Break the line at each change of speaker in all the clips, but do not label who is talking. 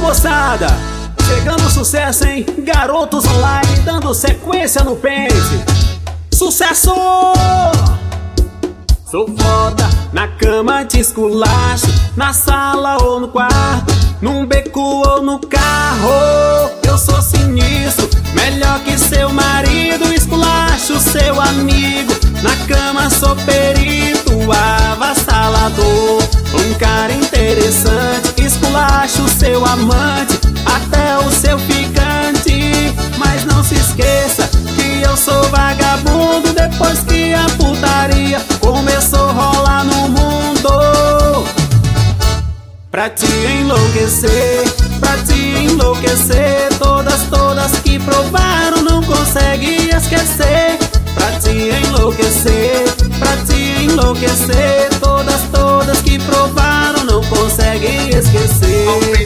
moçada, chegando sucesso, hein? Garotos online dando sequência no pente. Sucesso! Sou foda, na cama te esculacho, na sala ou no quarto, num beco ou no carro. Eu sou sinistro, melhor que seu marido, esculacho seu amigo. Na cama sou perito, avassalador, um cara interessante, esculacho seu amante, até o seu ficante. Mas não se esqueça que eu sou vagabundo, depois que a putaria começou a rolar no mundo. Pra te enlouquecer, todas que provaram não conseguem esquecer. Pra te enlouquecer, todas que provaram não conseguem esquecer.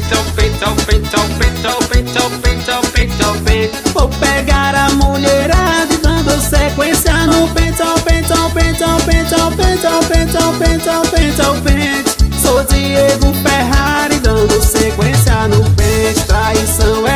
Vou pegar a mulherada e dando sequência no pente. Sou Diego Ferrari dando sequência no pente. Traição é